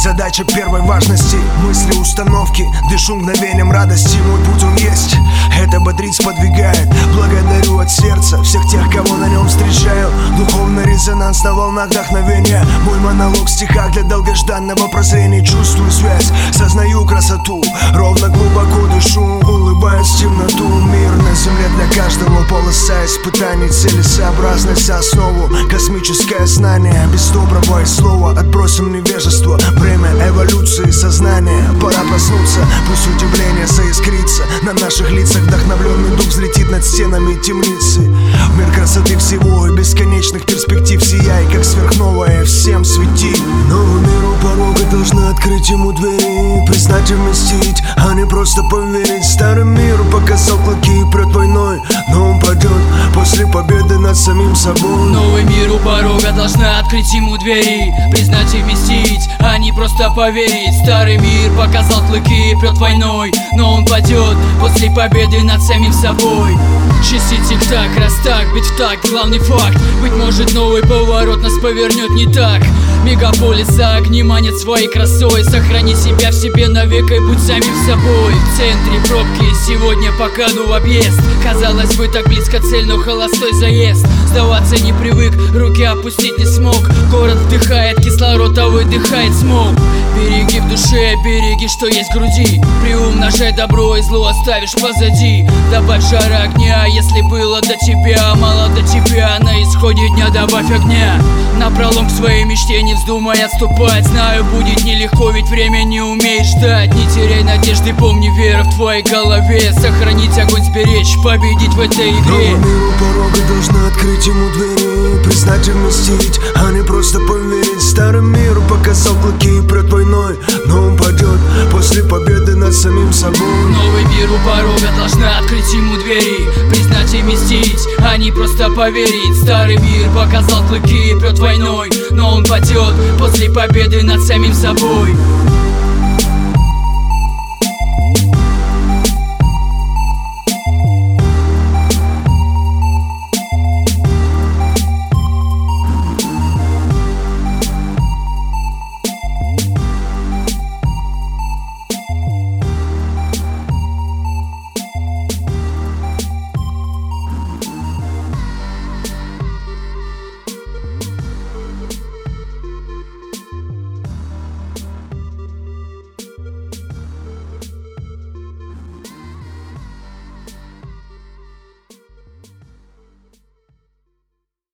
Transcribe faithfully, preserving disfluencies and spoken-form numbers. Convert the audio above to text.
задача первой важности. Мысли, установки, дышу мгновением радости. Мой путь он есть, это бодрит, сподвигает. Благодарю от сердца всех тех, кого на нем встречаю. Духовный резонанс на волнах вдохновения. Мой монолог в стихах для долгожданного прозрения. Чувствую связь, сознаю красоту, ровно глубоко дышу, улыбаюсь в темноту. Мир на земле для каждого, полоса испытаний, целесообразность за основу, космическое знание. Без доброго и слова отбросим невежество, время эволюции сознания. Пора проснуться, пусть удивление соискрится на наших лицах. Вдохновленный дух взлетит над стенами темницы. В мир красоты всего и бесконечных перспектив сияй, как сверхновая, всем свети. Новый мир у порога, должны открыть ему двери, признать и вместить, а не просто поверить. Старый мир показал клыки и прет войной, но он падет после победы над самим собой. Новый мир у порога, должна открыть ему двери, признать и вместить, а не просто поверить. Старый мир показал клыки и прет войной, но он падет после победы над самим собой. Часы тик-так, раз так, бить в такт, главный факт. Быть может, новый поворот нас повернет не так. Мегаполиса огни манят своей красой. Сохрани себя в себе навек и будь самим собой. В центре пробки, сегодня пока в объезд. Казалось бы, так близко цель, но холостой заезд. Сдаваться не привык, руки опустить не смог. Город вдыхает кислород, а выдыхает смог. Береги в душе, береги, что есть в груди. Приумножай добро и зло оставишь позади. Добавь жара огня, если было до тебя мало до тебя. На исходе дня добавь огня. Напролом к своей мечте не вздумай отступать. Знаю, будет нелегко, ведь время не умеет ждать. Не теряй надежды, помни, вера в твоей голове. Сохранить огонь, сберечь, победить в этой игре. Новый мир у порога, должны открыть ему двери, признать и вместить, а не просто поверить. Старый мир показал клыки и прет войной, но он падет после победы над самим собой. Новый мир у порога, должна открыть ему двери, признать и вместить, а не просто поверить. Старый мир показал клыки и прет войной, но он падет после победы над самим собой.